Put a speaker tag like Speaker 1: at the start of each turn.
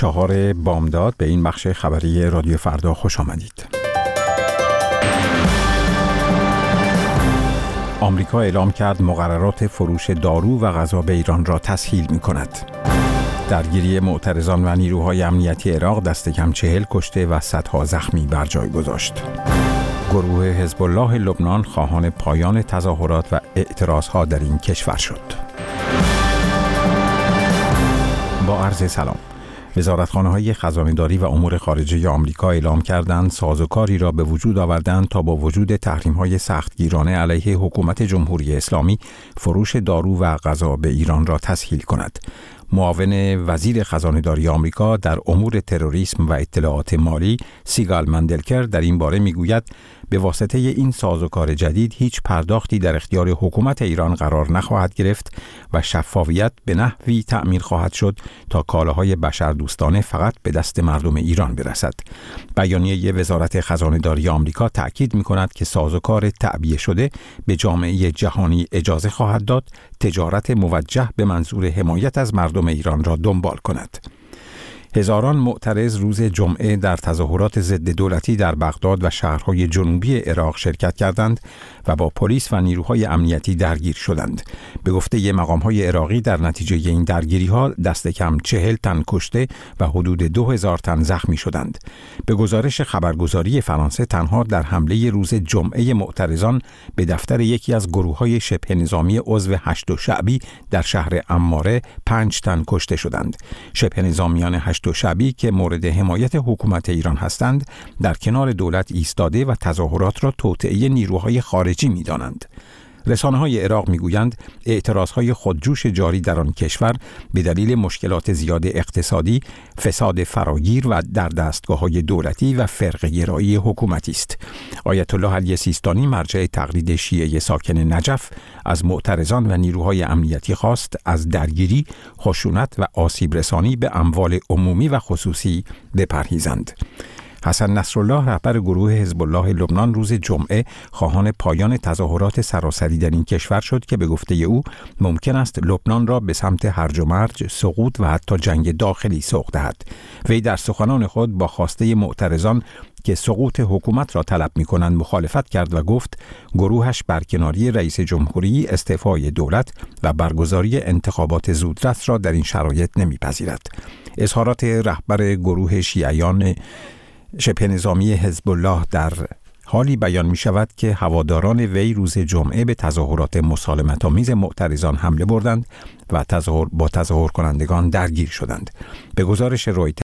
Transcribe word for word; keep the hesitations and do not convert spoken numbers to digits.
Speaker 1: چهار بامداد به این بخش خبری رادیو فردا خوش آمدید. آمریکا اعلام کرد مقررات فروش دارو و غذا به ایران را تسهیل می کند. درگیری معترضان و نیروهای امنیتی عراق دست کم چهل کشته و صدها زخمی بر جای گذاشت. گروه حزب الله لبنان خواهان پایان تظاهرات و اعتراضها در این کشور شد. با عرض سلام. وزارتخانه‌های خزانه‌داری و امور خارجه آمریکا اعلام کردند سازوکاری را به وجود آوردند تا با وجود تحریم‌های سختگیرانه علیه حکومت جمهوری اسلامی فروش دارو و غذا به ایران را تسهیل کند. معاون وزیر خزانه‌داری آمریکا در امور تروریسم و اطلاعات مالی سیگال مندلکر در این باره میگوید به واسطه این سازوکار جدید هیچ پرداختی در اختیار حکومت ایران قرار نخواهد گرفت و شفافیت به نحوی تأمین خواهد شد تا کالاهای بشردوستانه فقط به دست مردم ایران برسد. بیانیه وزارت خزانه‌داری آمریکا تأکید می‌کند که سازوکار تعبیه شده به جامعه جهانی اجازه خواهد داد تجارت موجه به منظور حمایت از مردم ایران را دنبال کند. هزاران معترض روز جمعه در تظاهرات ضد دولتی در بغداد و شهرهای جنوبی عراق شرکت کردند و با پلیس و نیروهای امنیتی درگیر شدند. به گفته مقام‌های عراقی در نتیجه این درگیری‌ها دست کم چهل تن کشته و حدود دو هزار تن زخمی شدند. به گزارش خبرگزاری فرانسه تنها در حمله روز جمعه معترضان به دفتر یکی از گروه‌های شبه نظامی عضو هشت شعبی در شهر عماره پنج تن کشته شدند. شبه نظامیان هشت شعبی که مورد حمایت حکومت ایران هستند در کنار دولت ایستاده و تظاهرات را توطئه نیروهای خارجی می‌دانند. رسانه‌های عراق می‌گویند اعتراضهای خودجوش جاری در آن کشور به دلیل مشکلات زیاد اقتصادی، فساد فراگیر و در دستگاه‌های دولتی و فرقه‌گرایی حکومتی است. آیت الله علی سیستانی مرجع تقلید شیعه ساکن نجف از معترضان و نیروهای امنیتی خواست از درگیری، خشونت و آسیب رسانی به اموال عمومی و خصوصی بپرهیزند. حسن نصرالله رهبر گروه حزب الله لبنان روز جمعه خواهان پایان تظاهرات سراسری در این کشور شد که به گفته او ممکن است لبنان را به سمت هرج و مرج، سقوط و حتی جنگ داخلی سوق دهد. وی در سخنان خود با خواسته معترضان که سقوط حکومت را طلب می‌کنند مخالفت کرد و گفت گروهش برکناری رئیس جمهوری، استعفای دولت و برگزاری انتخابات زودرس را در این شرایط نمی‌پذیرد. اظهارات رهبر گروه شیعیان شبه نظامی حزب الله در حالی بیان می شود که هواداران وی روز جمعه به تظاهرات مسالمت‌آمیز معترضان حمله بردند و تظاهر با تظاهر کنندگان درگیر شدند. به گزارش رویترز